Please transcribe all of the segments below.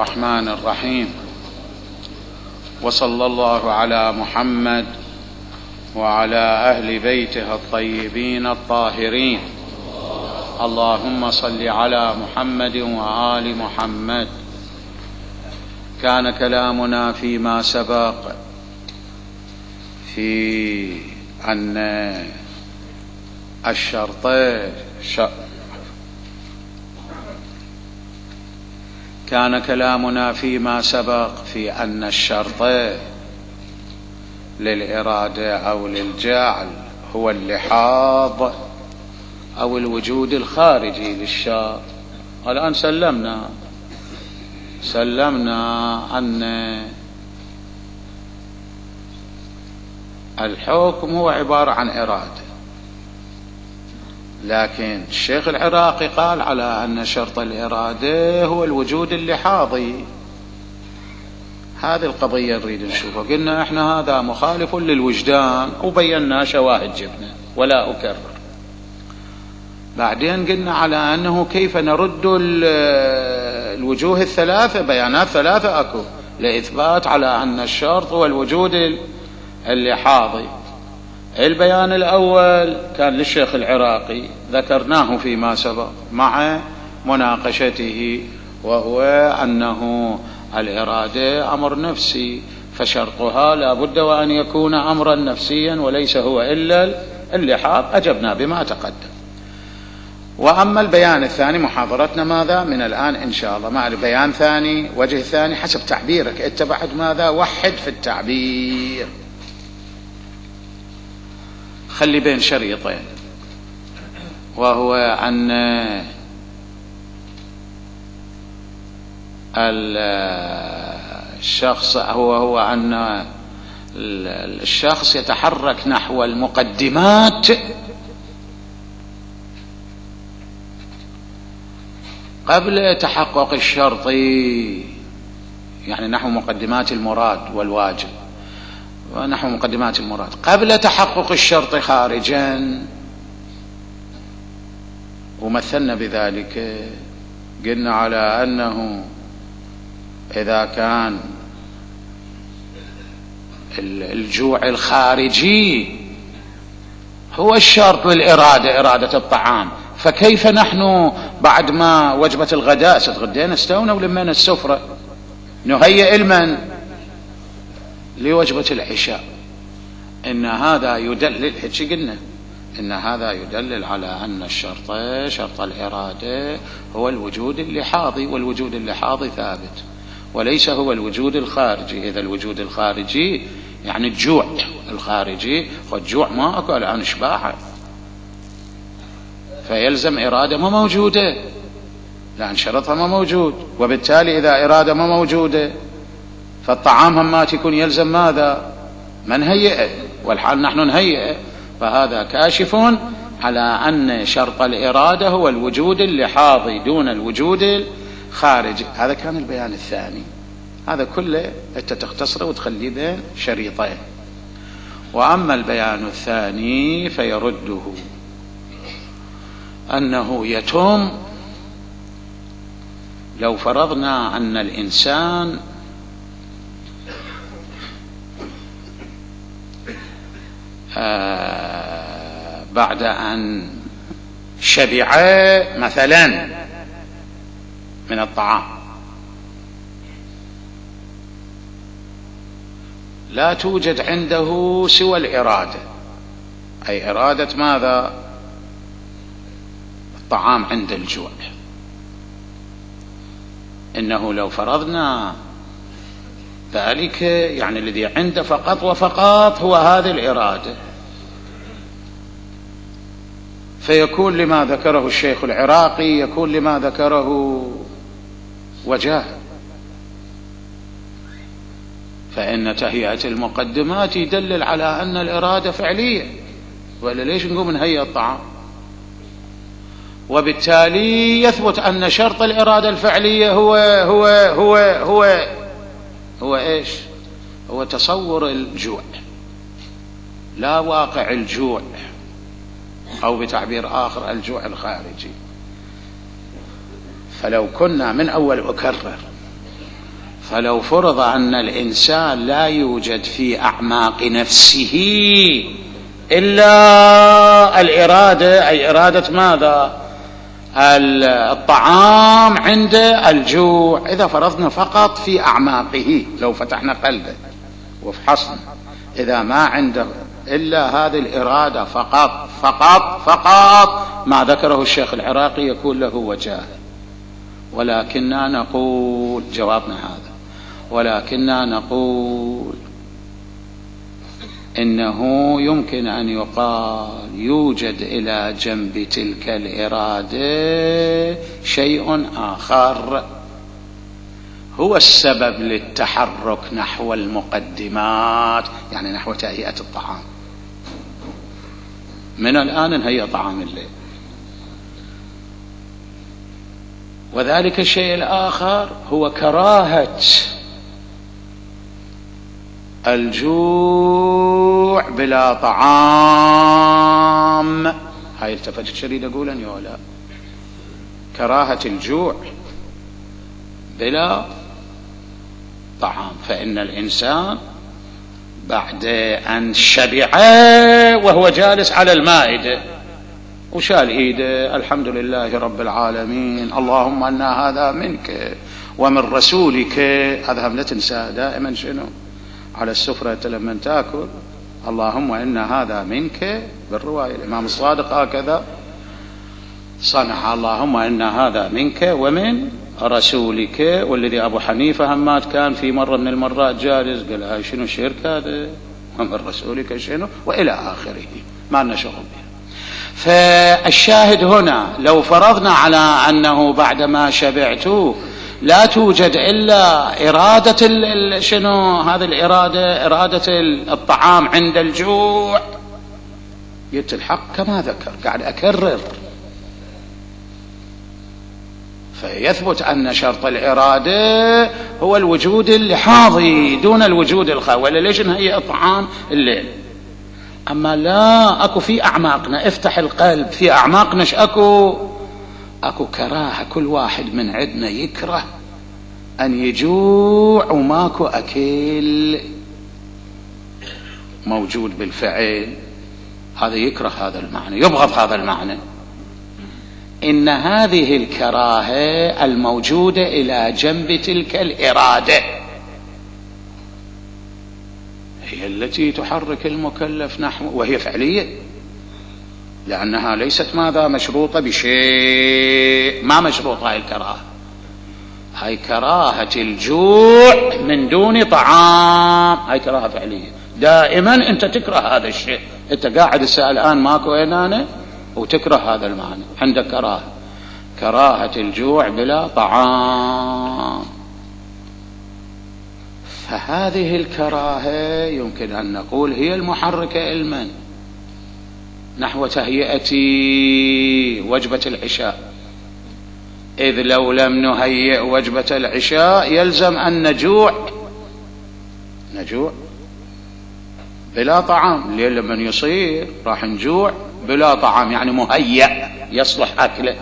الرحمن الرحيم، وصلى الله على محمد وعلى أهل بيته الطيبين الطاهرين. اللهم صل على محمد وآل محمد. كان كلامنا فيما سبق في أن الشرط للإرادة أو للجعل هو اللحاظ أو الوجود الخارجي للشرط. الآن سلمنا أن الحكم هو عبارة عن إرادة، لكن الشيخ العراقي قال على أن شرط الإرادة هو الوجود اللحاظي. هذه القضية نريد نشوفها. قلنا احنا هذا مخالف للوجدان وبينا شواهد جبنا ولا أكرر. بعدين قلنا على أنه كيف نرد الوجوه الثلاثة، بيانات ثلاثة أكو لإثبات على أن الشرط هو الوجود اللحاظي. البيان الأول كان للشيخ العراقي، ذكرناه فيما سبق مع مناقشته، وهو أنه الإرادة أمر نفسي، فشرطها لا بد وأن يكون أمرا نفسيا وليس هو إلا اللحاظ. أجبنا بما تقدم. وأما البيان الثاني محاضرتنا ماذا من الآن إن شاء الله مع البيان ثاني، وجه ثاني حسب تعبيرك اتبعت ماذا، وحد في التعبير، خلي بين شريطين، وهو أن الشخص هو أن الشخص يتحرك نحو المقدمات قبل تحقق الشرط، يعني نحو مقدمات المراد والواجب، ونحو مقدمات المراد قبل تحقق الشرط خارجا. ومثلنا بذلك، قلنا على أنه إذا كان الجوع الخارجي هو الشرط للإرادة، إرادة الطعام، فكيف نحن بعد ما وجبة الغداء ستغدينا استونا ولمينا السفرة نهيئ المن لوجبة العشاء؟ إن هذا يدلل، قلنا إن هذا يدلل على أن الشرط شرط الإرادة هو الوجود اللحاظي، والوجود اللحاظي ثابت وليس هو الوجود الخارجي. إذا الوجود الخارجي يعني الجوع الخارجي، والجوع ما أكو الآن شباحة، فيلزم إرادة ما موجودة لأن شرطها ما موجود، وبالتالي إذا إرادة ما موجودة فالطعام همات يكون يلزم ماذا، من هيئه، والحال نحن نهيئه. فهذا كاشف على أن شرط الإرادة هو الوجود اللحاظي دون الوجود الخارجي. هذا كان البيان الثاني. هذا كله أنت تختصره وتخليه بين شريطين. وأما البيان الثاني فيرده أنه يتم لو فرضنا أن الإنسان بعد أن شبع مثلا من الطعام لا توجد عنده سوى الإرادة، أي إرادة ماذا، الطعام عند الجوع. إنه لو فرضنا ذلك يعني الذي عنده فقط وفقط هو هذه الإرادة، فيكون لما ذكره الشيخ العراقي يكون لما ذكره وجاه. فإن تهيئة المقدمات يدلل على أن الإرادة فعلية، ولا ليش نقوم نهيئ الطعام؟ وبالتالي يثبت أن شرط الإرادة الفعلية هو إيش؟ هو تصور الجوع لا واقع الجوع، أو بتعبير آخر الجوع الخارجي. فلو كنا من أول أكرر فلو فرض أن الإنسان لا يوجد في أعماق نفسه إلا الإرادة، أي إرادة ماذا؟ الطعام عند الجوع. إذا فرضنا فقط في أعماقه، لو فتحنا قلبه وفحصنا، إذا ما عنده إلا هذه الإرادة فقط فقط فقط، ما ذكره الشيخ العراقي يكون له وجاه. ولكننا نقول، جوابنا هذا، ولكننا نقول إنه يمكن أن يقال يوجد إلى جنب تلك الإرادة شيء آخر هو السبب للتحرك نحو المقدمات، يعني نحو تهيئة الطعام. من الآن نهيئ طعام الليل. وذلك الشيء الآخر هو كراهة الجوع بلا طعام. هاي التفت شديد أقولا يا لا، كراهة الجوع بلا طعام. فإن الإنسان بعد أن شبع وهو جالس على المائدة وشال إيده، الحمد لله رب العالمين، اللهم أن هذا منك ومن رسولك. هذا هم لا تنسى دائما شنو على السفرة لما تأكل، اللهم إن هذا منك. بالرواية الإمام الصادق هكذا صنع، اللهم إن هذا منك ومن رسولك. والذي أبو حنيفة همات كان في مرة من المرات جالس قال هاي شنو الشرك هذا، ومن رسولك شنو، وإلى آخره، ما لنا شغل بها. فالشاهد هنا لو فرضنا على أنه بعدما شبعت لا توجد إلا إرادة شنو هذه الإرادة، إرادة الطعام عند الجوع، قلت الحق كما ذكر، قاعد أكرر. فيثبت أن شرط الإرادة هو الوجود اللحاظي دون الوجود الخاوي. ولا ليش نهيئ طعام الليل؟ أما لا، أكو في أعماقنا، افتح القلب، في أعماقنا أكو كراهة. كل واحد من عندنا يكره أن يجوع وماكو أكل موجود بالفعل. هذا يكره هذا المعنى، يبغض هذا المعنى. إن هذه الكراهة الموجودة إلى جنب تلك الإرادة هي التي تحرك المكلف نحو، وهي فعلية، لأنها ليست ماذا مشروطة بشيء، ما مشروطة هاي الكراهة. هاي كراهة الجوع من دون طعام، هاي كراهة فعلية. دائما أنت تكره هذا الشيء، أنت قاعد الساعة الآن ماكو أنا وتكره هذا المعنى، عندك كراهة الجوع بلا طعام. فهذه الكراهة يمكن أن نقول هي المحركة علما نحو تهيئة وجبة العشاء. إذ لو لم نهيئ وجبة العشاء يلزم أن نجوع بلا طعام. الليل لما يصير راح نجوع بلا طعام، يعني مهيئ يصلح أكله.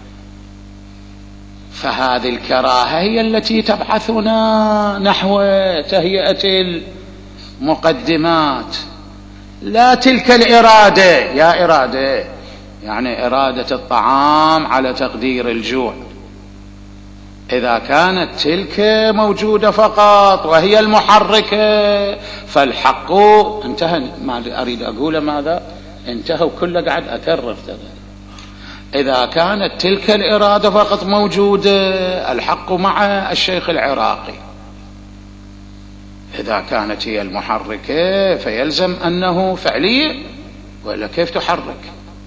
فهذه الكراهة هي التي تبعثنا نحو تهيئة المقدمات، لا تلك الإرادة. يا إرادة يعني إرادة الطعام على تقدير الجوع. إذا كانت تلك موجودة فقط وهي المحركة فالحق انتهى. ما أريد أقول ماذا انتهى، وكله قاعد أكرر. إذا كانت تلك الإرادة فقط موجودة الحق مع الشيخ العراقي. إذا كانت هي المحركة فيلزم أنه فعلية، وإلا كيف تحرك؟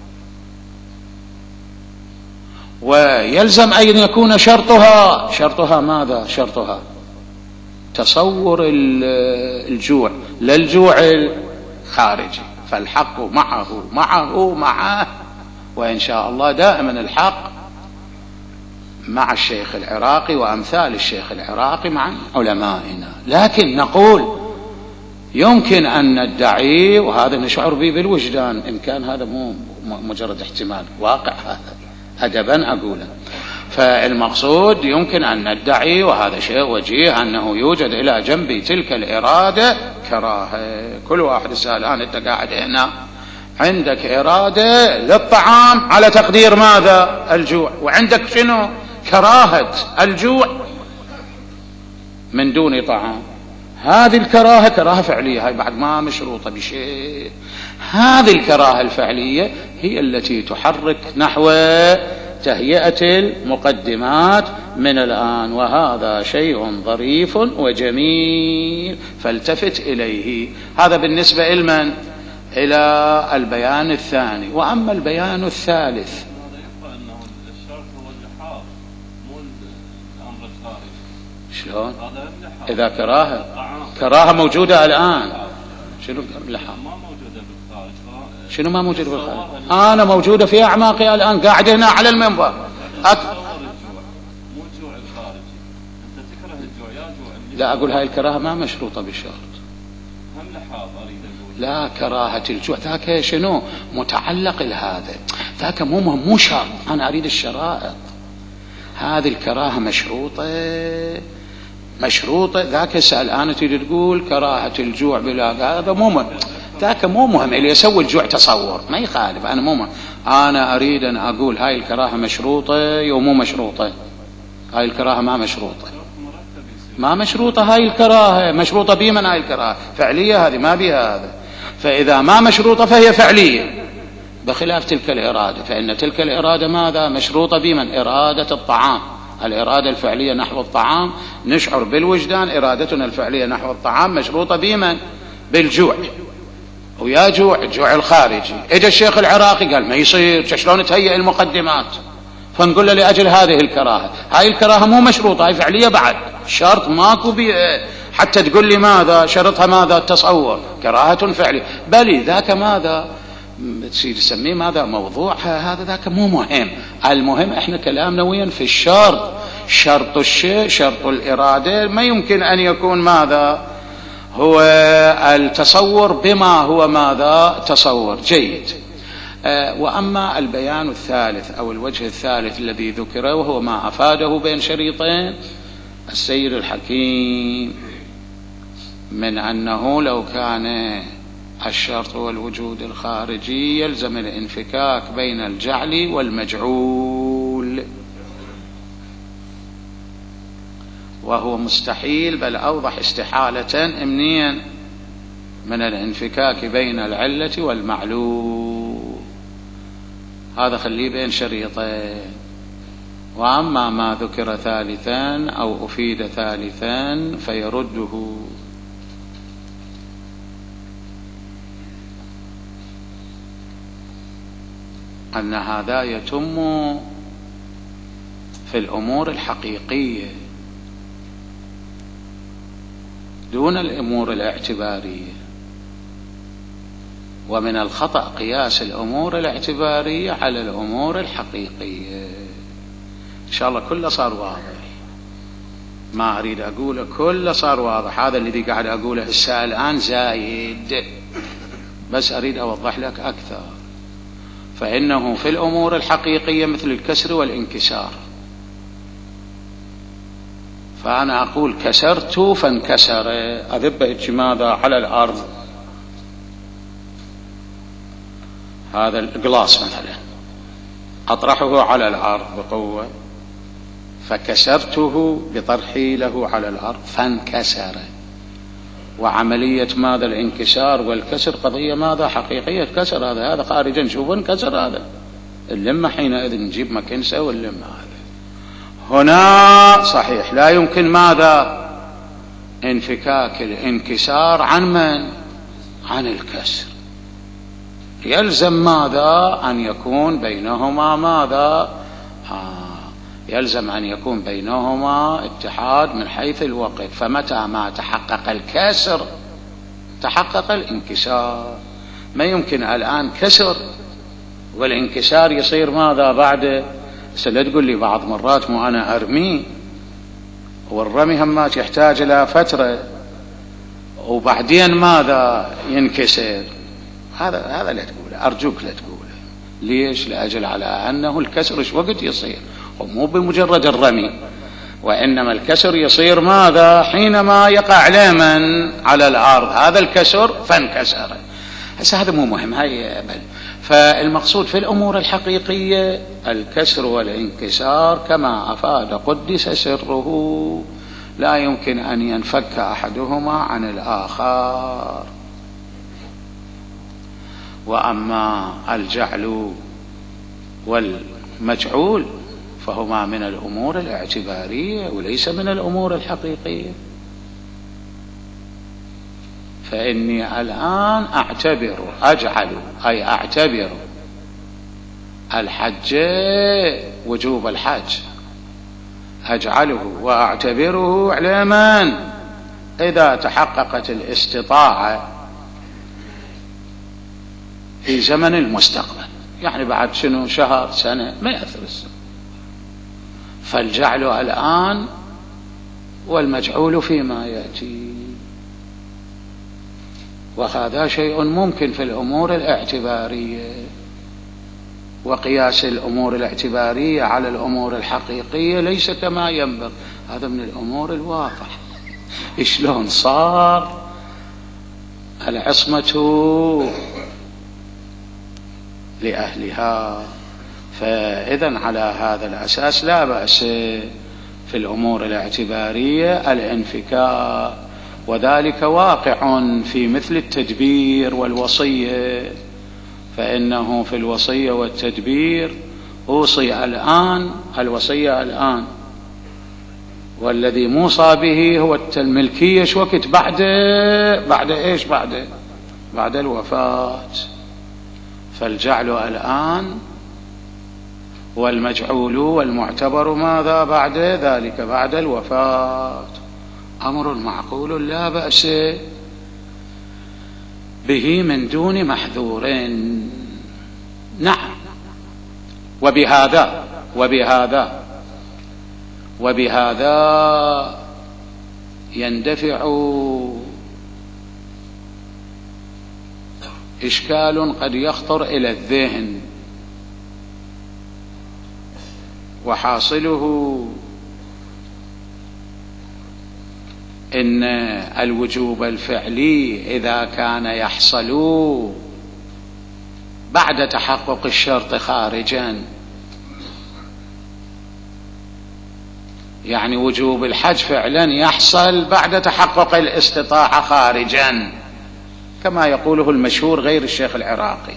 ويلزم أن يكون شرطها ماذا؟ شرطها تصور الجوع، لا الجوع الخارجي. فالحق معه، وإن شاء الله دائما الحق مع الشيخ العراقي وأمثال الشيخ العراقي مع علمائنا. لكن نقول يمكن أن ندعي، وهذا نشعر به بالوجدان، إن كان هذا مو مجرد احتمال، واقع هذا أدبا أقوله. فالمقصود يمكن أن ندعي، وهذا شيء وجيه، أنه يوجد إلى جنب تلك الإرادة كراهة. كل واحد يسأل الآن أنت قاعد هنا عندك إرادة للطعام على تقدير ماذا؟ الجوع، وعندك شنو؟ كراهة الجوع من دون طعام. هذه الكراهة كراهة فعلية، هاي بعد ما مشروطة بشيء. هذه الكراهة الفعلية هي التي تحرك نحو تهيئة المقدمات من الآن، وهذا شيء ظريف وجميل فالتفت إليه. هذا بالنسبة إلمن؟ إلى البيان الثاني. وأما البيان الثالث، شلون؟ إذا كراهة موجودة الآن، شنو اللحام؟ شنو ما موجود بالخارج؟ أنا موجودة في أعماقي الآن، قاعد هنا على المنبر. لا أقول هاي الكراهة ما مشروطة بالشرط. لا، كراهة الجوع ذاك شنو متعلق لهذا، ذاك مو شرط. أنا أريد الشرائط. هذه الكراهة مشروطة. ذاك سأل أنا تريد تقول كراهة الجوع بلا، هذا مو مهم. ذاك مو مهم. اللي يسوي الجوع تصور ما يخالف. أنا مو مهم. أنا أريد أن أقول هاي الكراهة مشروطة ومو مشروطة. هاي الكراهة ما مشروطة. هاي الكراهة مشروطة بمن؟ هاي الكراهة فعلية، هذه ما بها هذا. فإذا ما مشروطة فهي فعلية، بخلاف تلك الإرادة، فإن تلك الإرادة ماذا؟ مشروطة بمن؟ إرادة الطعام. الإرادة الفعلية نحو الطعام، نشعر بالوجدان. إرادتنا الفعلية نحو الطعام مشروطة بمن؟ بالجوع. ويا جوع، الجوع الخارجي. اجى الشيخ العراقي قال ما يصير، شلون تهيئ المقدمات؟ فنقول له لأجل هذه الكراهة. هاي الكراهة مو مشروطة، هاي فعلية بعد. شرط ماكو حتى تقول لي ماذا شرطها؟ ماذا؟ التصور. كراهة فعلية. بل ذاك ماذا تصير تسميه ماذا؟ موضوعها. هذا ذاك مو مهم. المهم احنا كلامنا وين؟ في الشرط. شرط الشيء، شرط الإرادة ما يمكن أن يكون ماذا؟ هو التصور بما هو ماذا؟ تصور. جيد. وأما البيان الثالث أو الوجه الثالث الذي ذكره، وهو ما أفاده بين شريطين السيد الحكيم من أنه لو كان الشرط والوجود الخارجي يلزم الانفكاك بين الجعل والمجعول، وهو مستحيل، بل أوضح استحالة منين؟ من الانفكاك بين العلة والمعلول. هذا خليه بين شريطين. وأما ما ذكر ثالثا أو أفيد ثالثا فيرده. أن هذا يتم في الأمور الحقيقية دون الأمور الاعتبارية، ومن الخطأ قياس الأمور الاعتبارية على الأمور الحقيقية. إن شاء الله كله صار واضح. ما أريد أقوله كله صار واضح. هذا الذي قاعد أقوله هسه الآن زايد، بس أريد أوضح لك أكثر. فإنه في الأمور الحقيقية مثل الكسر والانكسار، فأنا أقول كسرت فانكسر، أذبه ماذا؟ على الأرض. هذا القلاص مثلا أطرحه على الأرض بقوة، فكسرته بطرحي له على الأرض فانكسر. وعملية ماذا؟ الانكسار والكسر قضية ماذا؟ حقيقية كسر. هذا خارجا نشوف انكسر. هذا اللمة حينئذ نجيب مكنسة واللمة. هذا هنا صحيح لا يمكن ماذا؟ انفكاك الانكسار عن من؟ عن الكسر. يلزم ماذا؟ أن يكون بينهما ماذا؟ يلزم أن يكون بينهما اتحاد من حيث الوقت. فمتى ما تحقق الكسر تحقق الانكسار. ما يمكن الآن كسر والانكسار يصير ماذا بعد؟ لا تقول لي بعض مرات مو أنا أرمي، والرمي همات يحتاج إلى فترة وبعدين ماذا؟ ينكسر. هذا لا تقوله، أرجوك لا تقوله. ليش؟ لأجل على أنه الكسر إيش وقت يصير؟ ومو بمجرد الرمي، وإنما الكسر يصير ماذا؟ حينما يقع لمن على الأرض، هذا الكسر فانكسر. هذا مو مهم، هاي بل. فالمقصود في الأمور الحقيقية الكسر والانكسار كما أفاد قدس سره، لا يمكن أن ينفك أحدهما عن الآخر. وأما الجعل والمجعول فهما من الأمور الاعتبارية وليس من الأمور الحقيقية. فإني الآن أعتبر الحج وجوب الحج، أجعله وأعتبره علما إذا تحققت الاستطاعة في زمن المستقبل، يعني بعد شنو؟ شهر، سنة، ما يأثر السنة. فالجعل الآن والمجعول فيما يأتي، وهذا شيء ممكن في الأمور الاعتبارية. وقياس الأمور الاعتبارية على الأمور الحقيقية ليس كما ينبغي، هذا من الأمور الواقع. شلون صار العصمة لأهلها؟ فإذن على هذا الأساس لا بأس في الأمور الاعتبارية الانفكاك، وذلك واقع في مثل التدبير والوصية. فإنه في الوصية والتدبير أوصي الآن، الوصية الآن، والذي موصى به هو الملكية شو وقت؟ بعد إيش؟ بعد الوفاة. فالجعل الآن والمجعول والمعتبر ماذا؟ بعد ذلك، بعد الوفاة. أمر معقول لا بأس به من دون محذور. نعم. وبهذا يندفع إشكال قد يخطر إلى الذهن، وحاصله إن الوجوب الفعلي إذا كان يحصل بعد تحقق الشرط خارجا، يعني وجوب الحج فعلا يحصل بعد تحقق الاستطاعة خارجا كما يقوله المشهور غير الشيخ العراقي.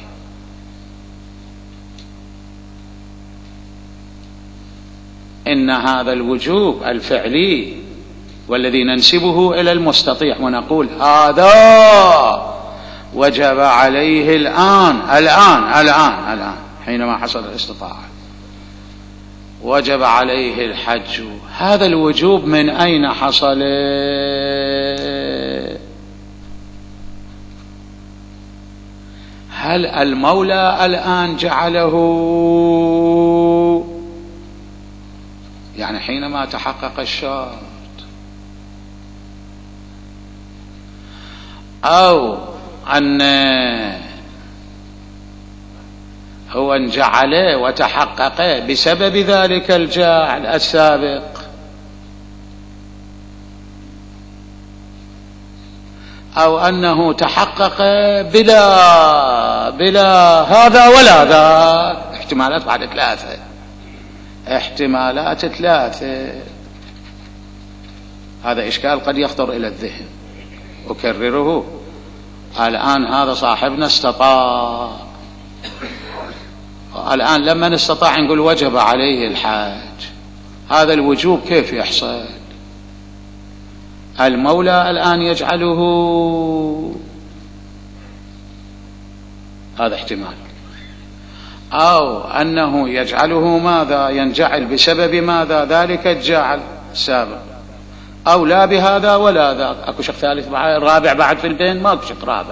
إن هذا الوجوب الفعلي والذي ننسبه إلى المستطيع ونقول هذا وجب عليه الآن حينما حصل الاستطاعة وجب عليه الحج، هذا الوجوب من أين حصل؟ هل المولى الآن جعله؟ يعني حينما تحقق الشرط، أو أن هو انجعل وتحقق بسبب ذلك الجعل السابق، أو أنه تحقق بلا هذا ولا ذا. احتمالات بعد ثلاثة، احتمالات ثلاثة. هذا إشكال قد يخطر إلى الذهن. أكرره الآن، هذا صاحبنا استطاع، الآن لما نستطاع نقول وجب عليه الحج، هذا الوجوب كيف يحصل؟ المولى الآن يجعله، هذا احتمال، أو أنه يجعله ماذا؟ ينجعل بسبب ماذا؟ ذلك الجعل السابق، أو لا بهذا ولا ذاك. أكو شق ثالث رابع بعد في البين؟ ما أكو شق رابع.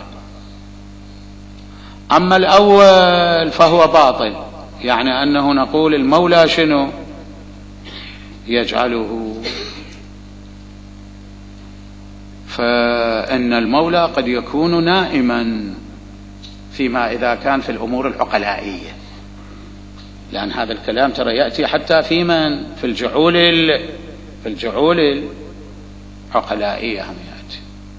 أما الأول فهو باطل، يعني أنه نقول المولى شنو؟ يجعله. فإن المولى قد يكون نائما فيما إذا كان في الأمور العقلائية، لأن هذا الكلام ترى يأتي حتى في من في الجعول العقلائية هم يأتي،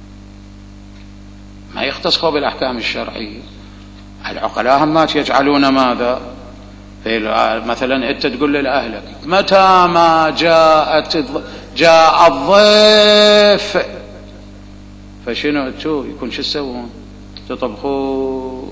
ما يختصوا بالأحكام الشرعية. العقلاء هم يجعلون ماذا؟ مثلا أنت تقول لأهلك متى ما جاء الضيف فشنو يكون شو تسوون؟ تطبخون.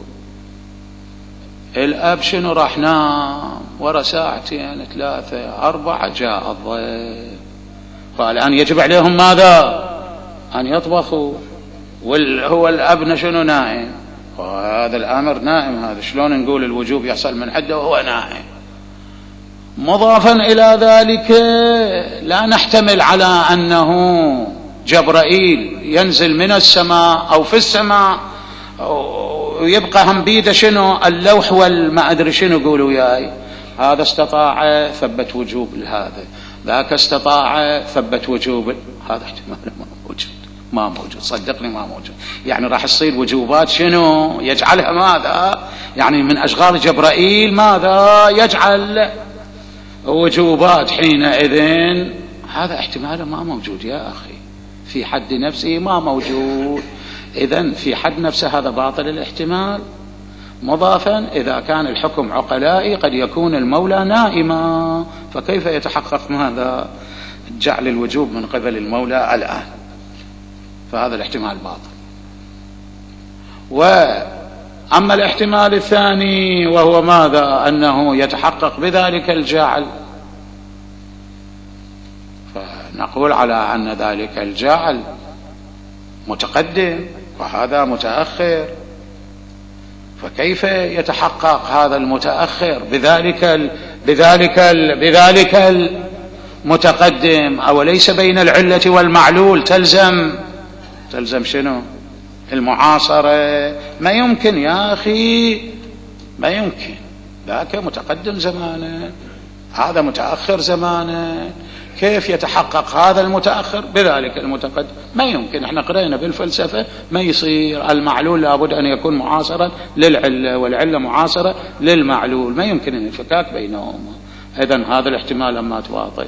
الأب شنو راح نام ورا ساعتين 3 4 جاء الضيف، فالآن يجب عليهم ماذا؟ أن يطبخوا، هو الأب شنو نائم، وهذا الأمر نائم. هذا شلون نقول الوجوب يحصل من حده وهو نائم؟ مضافا إلى ذلك لا نحتمل على أنه جبرائيل ينزل من السماء أو في السماء ويبقى هم بيده شنو اللوح والما أدري شنو يقولوا وياي، هذا استطاع ثبت وجوب لهذا، ذاك استطاع ثبت وجوب، هذا احتمال ما موجود صدقني ما موجود. يعني راح تصير وجوبات شنو يجعلها ماذا؟ يعني من أشغال جبرائيل ماذا يجعل وجوبات حينئذ، هذا احتمال ما موجود يا أخي، في حد نفسه ما موجود. إذن في حد نفسه هذا باطل الاحتمال. مضافا إذا كان الحكم عقلائي قد يكون المولى نائما، فكيف يتحقق ماذا؟ جعل الوجوب من قبل المولى الآن، فهذا الاحتمال باطل. وأما الاحتمال الثاني وهو ماذا؟ أنه يتحقق بذلك الجعل، فنقول على أن ذلك الجعل متقدم وهذا متأخر، فكيف يتحقق هذا المتأخر بذلك المتقدم؟ أو ليس بين العلة والمعلول تلزم شنو؟ المعاصرة. ما يمكن يا أخي، ما يمكن، ذاك متقدم زمانا هذا متأخر زمانا، كيف يتحقق هذا المتأخر بذلك المتقدم؟ ما يمكن. احنا قرأنا بالفلسفة ما يصير، المعلول لابد أن يكون معاصرا للعلة والعلة معاصرة للمعلول، ما يمكن الانفكاك بينهما. إذن هذا الاحتمال أما باطل.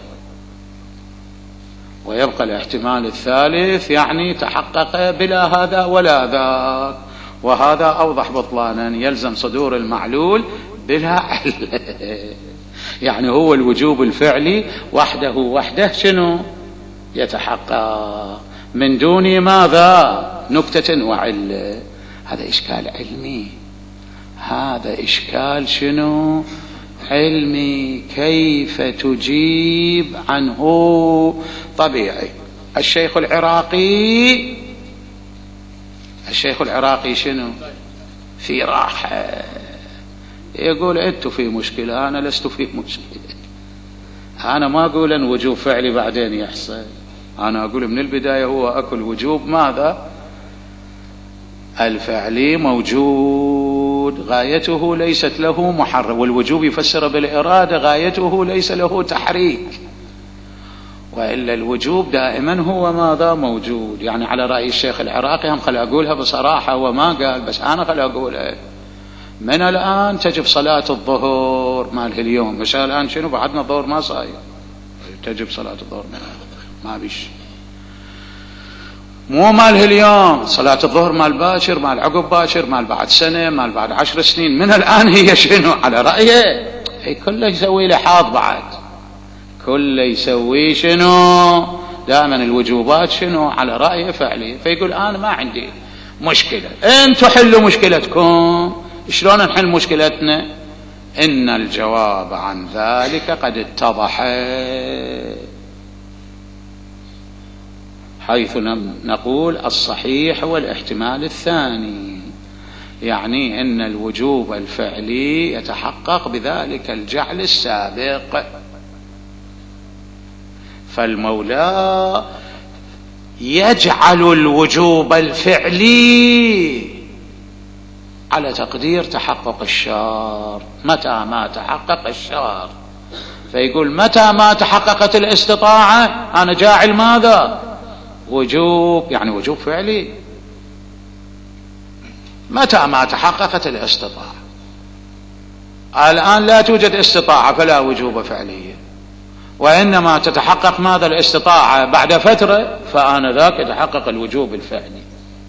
ويبقى الاحتمال الثالث، يعني تحقق بلا هذا ولا ذاك، وهذا أوضح بطلانا، يلزم صدور المعلول بلا علة. يعني هو الوجوب الفعلي وحده شنو يتحقق من دون ماذا؟ نكتة وعلة. هذا إشكال علمي، هذا إشكال شنو؟ علمي. كيف تجيب عنه؟ طبيعي. الشيخ العراقي شنو؟ في راحة، يقول أنتوا في مشكلة، أنا لست في مشكلة. أنا ما أقول أن وجوب فعلي بعدين يحصل، أنا أقول من البداية هو أكل وجوب ماذا؟ الفعلي موجود، غايته ليست له محرك، والوجوب يفسر بالإرادة، غايته ليس له تحريك، وإلا الوجوب دائما هو ماذا؟ موجود. يعني على رأي الشيخ العراقي، هم خل أقولها بصراحة، هو ما قال بس أنا خل أقولها، من الآن تجب صلاة الظهر ماله اليوم، مش الآن شنو بعدنا الظهر ما صاير، تجب صلاة الظهر ما بيش، مو ماله اليوم صلاة الظهر مال باكر، مال عقب باكر، مال بعد سنة، مال بعد 10 سنين، من الآن هي شنو على رأيه؟ هي كله يسوي له حاض، بعد كله يسوي شنو؟ دائما الوجوبات شنو على رأيه فعلي. فيقول أنا ما عندي مشكلة، أنتوا حلوا مشكلتكم. شلون نحل مشكلتنا؟ إن الجواب عن ذلك قد اتضح، حيث نقول الصحيح هو الاحتمال الثاني، يعني إن الوجوب الفعلي يتحقق بذلك الجعل السابق، فالمولى يجعل الوجوب الفعلي على تقدير تحقق الشرط. متى ما تحقق الشرط، فيقول متى ما تحققت الاستطاعة أنا جاعل ماذا؟ وجوب، يعني وجوب فعلي. متى ما تحققت الاستطاعة الآن لا توجد استطاعة فلا وجوب فعليا، وإنما تتحقق ماذا الاستطاعة بعد فترة، فآنذاك يتحقق الوجوب الفعلي.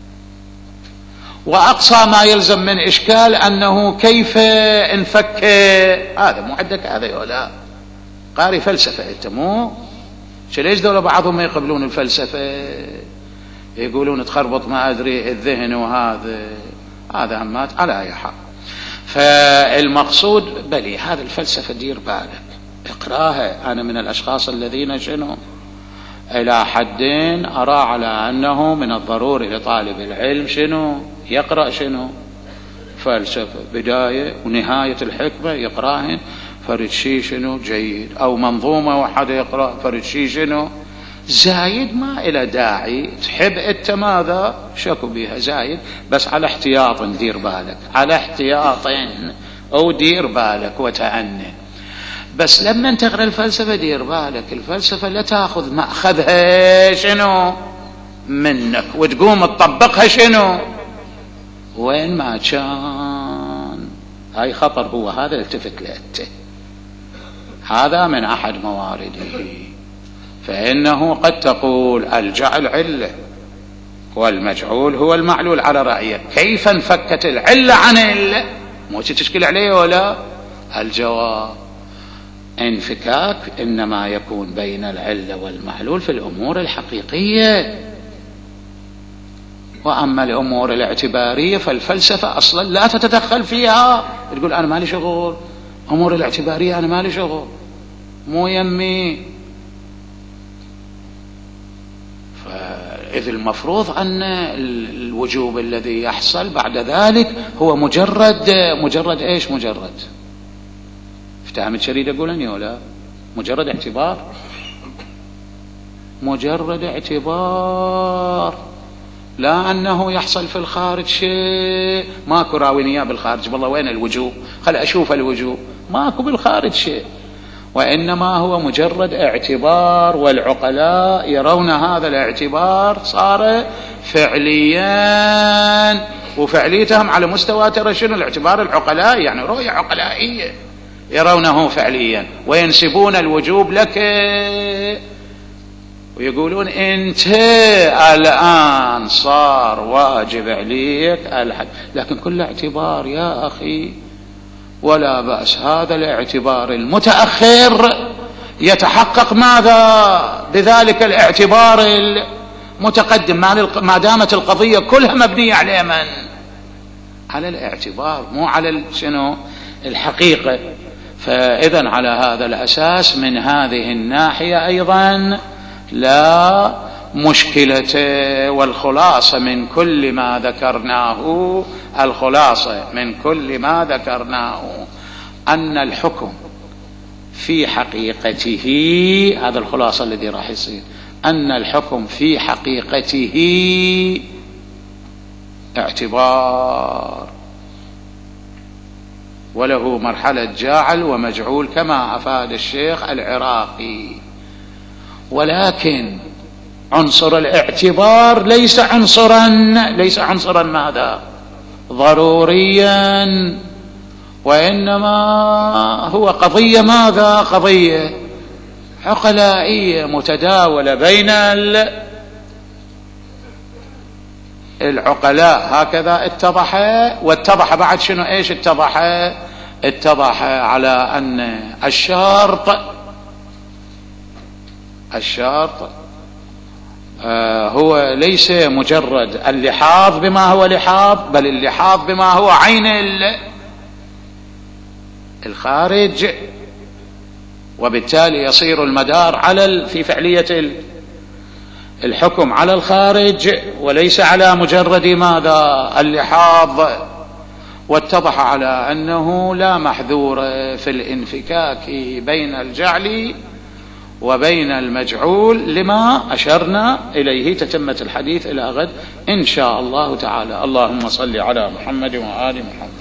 وأقصى ما يلزم من إشكال أنه كيف انفك هذا، مو عندك هذا ولا قاري فلسفة أنت، مو ليش دولة بعضهم ما يقبلون الفلسفة، يقولون تخربط ما أدري الذهن هذا همات على أي حال. فالمقصود بلي هذا الفلسفة دير بالك اقراها. أنا من الأشخاص الذين شنو إلى حدين أرى على أنه من الضروري لطالب العلم شنو يقرأ شنو فلسفة بداية ونهاية الحكمة يقراهن، فرد شيء شنو جيد، أو منظومة واحدة يقرأ فرد شيء شنو زايد، ما إلى داعي تحب أنت ماذا شكو بيها زايد، بس على احتياط دير بالك، على احتياط أو دير بالك وتأنى. بس لما تقرأ الفلسفة دير بالك، الفلسفة لا تأخذ مأخذها شنو منك وتقوم تطبقها شنو وين ما كان. هاي خطر، هو هذا التفت لأنت، هذا من أحد موارده. فإنه قد تقول الجعل علة والمجعول هو المعلول على رأيك، كيف انفكت العلة عن مو تشكل عليه ولا؟ الجواب انفكاك إنما يكون بين العلة والمعلول في الأمور الحقيقية، وأما الأمور الاعتبارية فالفلسفة أصلا لا تتدخل فيها، تقول أنا مالي شغل أمور الاعتبارية، أنا مالي شغل مو يمي. فإذ المفروض أن الوجوب الذي يحصل بعد ذلك هو مجرد إيش؟ مجرد افتهمت شريد أقولني ولا مجرد اعتبار، مجرد اعتبار، لا أنه يحصل في الخارج شيء. ماكو راوينيا بالخارج والله وين الوجوب، خل أشوف الوجوب، ماكو بالخارج شيء، وإنما هو مجرد اعتبار، والعقلاء يرون هذا الاعتبار صار فعليا، وفعليتهم على مستوى ترى شنو الاعتبار العقلاء، يعني رؤية عقلائية يرونه فعليا، وينسبون الوجوب لك ويقولون انت الآن صار واجب عليك الحج، لكن كل اعتبار يا أخي ولا بأس. هذا الاعتبار المتأخر يتحقق ماذا بذلك الاعتبار المتقدم، ما دامت القضية كلها مبنية على من؟ على الاعتبار، مو على شنو الحقيقة. فإذن على هذا الأساس من هذه الناحية أيضا لا مشكلة. والخلاصة من كل ما ذكرناه، الخلاصة من كل ما ذكرناه أن الحكم في حقيقته، هذا الخلاصة الذي راح يصير، أن الحكم في حقيقته اعتبار، وله مرحلة جاعل ومجعول كما أفاد الشيخ العراقي. ولكن عنصر الاعتبار ليس عنصرا ماذا ضروريا، وإنما هو قضية ماذا؟ قضية عقلائية متداولة بين العقلاء. هكذا اتضح. واتضح بعد شنو ايش اتضح على أن الشرط هو ليس مجرد اللحاظ بما هو لحاظ، بل اللحاظ بما هو عين الخارج، وبالتالي يصير المدار على في فعلية الحكم على الخارج وليس على مجرد ماذا اللحاظ. واتضح على أنه لا محذور في الانفكاك بين الجعل وبين المجعول لما أشرنا إليه. تتمة الحديث إلى غد إن شاء الله تعالى. اللهم صل على محمد وآل محمد.